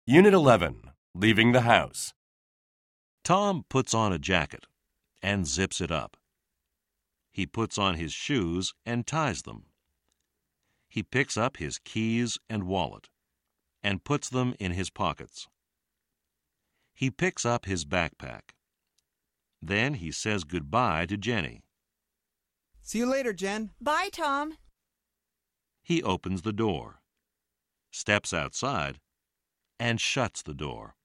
Unit 11. Leaving the house. Tom puts on a jacket and zips it up. He puts on his shoes and ties them. He picks up his keys and wallet and puts them in his pockets. He picks up his backpack. Then he says goodbye to Jenny. See you later, Jen. Bye, Tom. He opens the door, steps outside, and shuts the door.